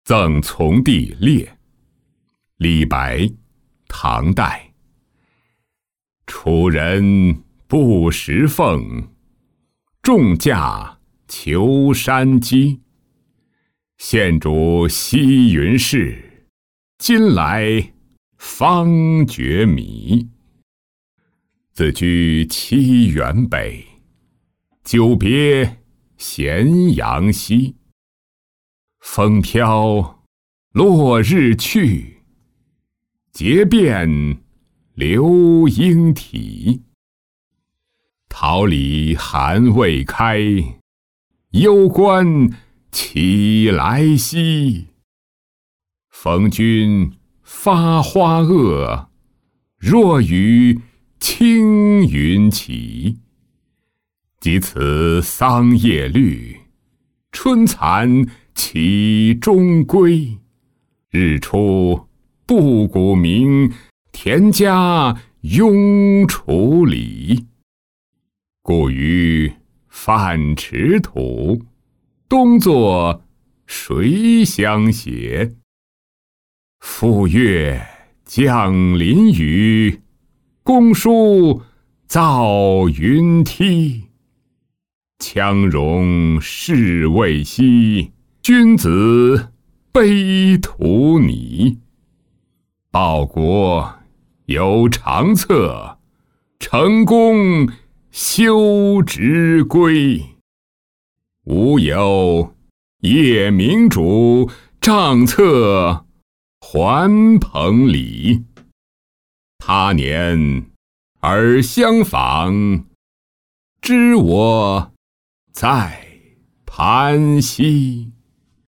赠从弟烈。李白，唐代。楚人不识凤，重驾求山鸡。现主西云市，今来方觉迷。自居七原北，久别咸阳西。风飘落日去，结变流莺啼。桃李还未开，攸关起来兮。逢君发花萼，若与青云齐。及此桑叶绿，春蚕其中归。日出布谷鸣，田家拥锄犁。故于汎池土，冬作谁相携？复阅降临雨，公叔造云梯。羌戎士未息，君子悲土泥。报国有长策，成功修职归。吾有夜明主，帐侧还朋礼。他年尔相访，知我在盘溪。